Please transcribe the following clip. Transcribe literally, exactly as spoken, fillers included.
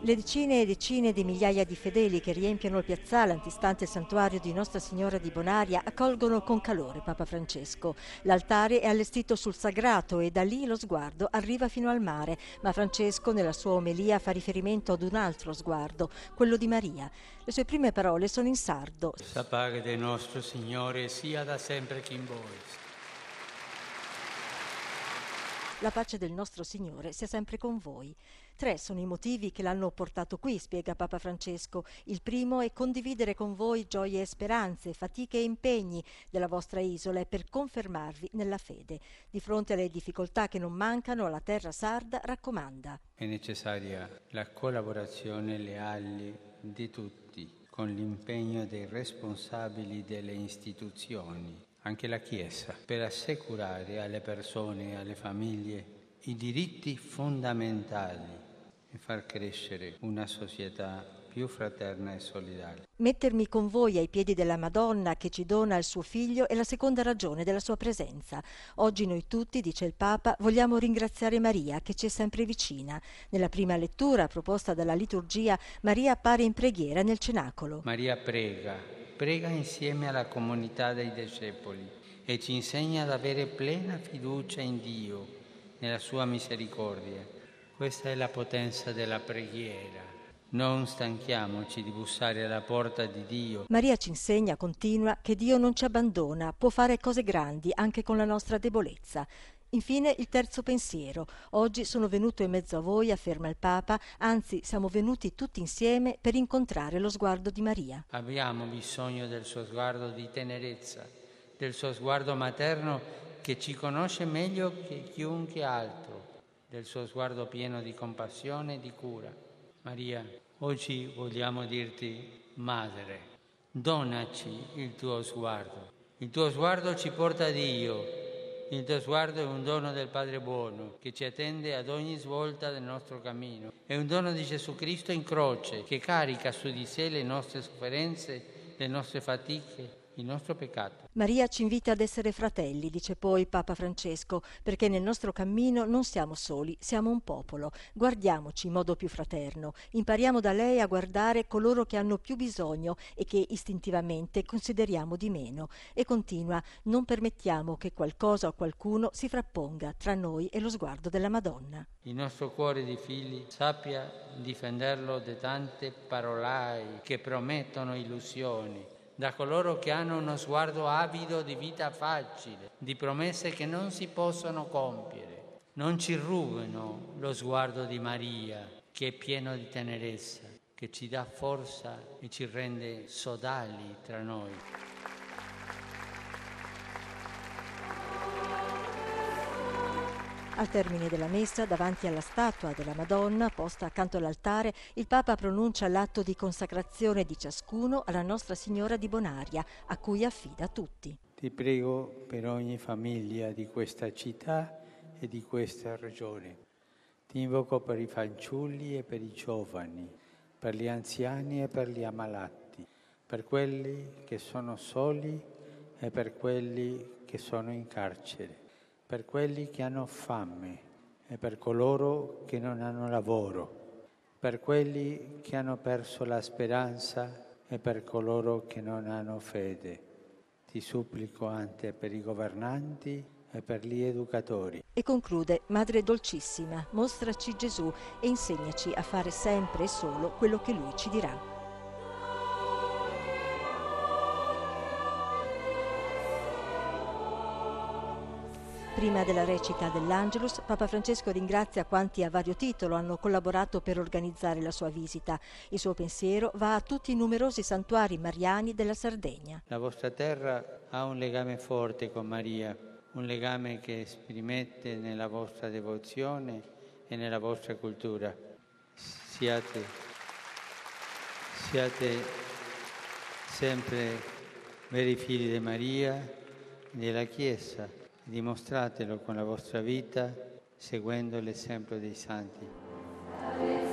Le decine e decine di migliaia di fedeli che riempiono il piazzale antistante il santuario di Nostra Signora di Bonaria accolgono con calore Papa Francesco. L'altare è allestito sul sagrato e da lì lo sguardo arriva fino al mare, ma Francesco nella sua omelia fa riferimento ad un altro sguardo, quello di Maria. Le sue prime parole sono in sardo. La pace del nostro Signore sia da sempre con voi. La pace del nostro Signore sia sempre con voi. Tre sono i motivi che l'hanno portato qui, spiega Papa Francesco. Il primo è condividere con voi gioie e speranze, fatiche e impegni della vostra isola e per confermarvi nella fede. Di fronte alle difficoltà che non mancano, la terra sarda raccomanda. È necessaria la collaborazione leale di tutti, con l'impegno dei responsabili delle istituzioni, anche la Chiesa, per assicurare alle persone e alle famiglie i diritti fondamentali e far crescere una società più fraterna e solidale. Mettermi con voi ai piedi della Madonna che ci dona il suo figlio è la seconda ragione della sua presenza. Oggi noi tutti, dice il Papa, vogliamo ringraziare Maria che ci è sempre vicina. Nella prima lettura proposta dalla liturgia, Maria appare in preghiera nel cenacolo. Maria prega, prega insieme alla comunità dei discepoli e ci insegna ad avere plena fiducia in Dio, nella sua misericordia. Questa è la potenza della preghiera. Non stanchiamoci di bussare alla porta di Dio. Maria ci insegna, continua, che Dio non ci abbandona, può fare cose grandi anche con la nostra debolezza. Infine il terzo pensiero. Oggi sono venuto in mezzo a voi, afferma il Papa, anzi siamo venuti tutti insieme per incontrare lo sguardo di Maria. Abbiamo bisogno del suo sguardo di tenerezza, del suo sguardo materno che ci conosce meglio che chiunque altro, del suo sguardo pieno di compassione e di cura. Maria, oggi vogliamo dirti, Madre, donaci il tuo sguardo. Il tuo sguardo ci porta a Dio. Il tuo sguardo è un dono del Padre buono che ci attende ad ogni svolta del nostro cammino. È un dono di Gesù Cristo in croce che carica su di sé le nostre sofferenze, le nostre fatiche, il nostro peccato. Maria ci invita ad essere fratelli, dice poi Papa Francesco, perché nel nostro cammino non siamo soli, siamo un popolo. Guardiamoci in modo più fraterno, impariamo da lei a guardare coloro che hanno più bisogno e che istintivamente consideriamo di meno. E continua, non permettiamo che qualcosa o qualcuno si frapponga tra noi e lo sguardo della Madonna. Il nostro cuore di figli sappia difenderlo da tante parolai che promettono illusioni, da coloro che hanno uno sguardo avido di vita facile, di promesse che non si possono compiere. Non ci rubino lo sguardo di Maria, che è pieno di tenerezza, che ci dà forza e ci rende sodali tra noi. Al termine della messa, davanti alla statua della Madonna, posta accanto all'altare, il Papa pronuncia l'atto di consacrazione di ciascuno alla Nostra Signora di Bonaria, a cui affida tutti. Ti prego per ogni famiglia di questa città e di questa regione. Ti invoco per i fanciulli e per i giovani, per gli anziani e per gli ammalati, per quelli che sono soli e per quelli che sono in carcere, per quelli che hanno fame e per coloro che non hanno lavoro, per quelli che hanno perso la speranza e per coloro che non hanno fede. Ti supplico anche per i governanti e per gli educatori. E conclude, Madre Dolcissima, mostraci Gesù e insegnaci a fare sempre e solo quello che Lui ci dirà. Prima della recita dell'Angelus, Papa Francesco ringrazia quanti a vario titolo hanno collaborato per organizzare la sua visita. Il suo pensiero va a tutti i numerosi santuari mariani della Sardegna. La vostra terra ha un legame forte con Maria, un legame che esprimete nella vostra devozione e nella vostra cultura. Siate, siate sempre veri figli di Maria e della Chiesa. Dimostratelo con la vostra vita, seguendo l'esempio dei santi.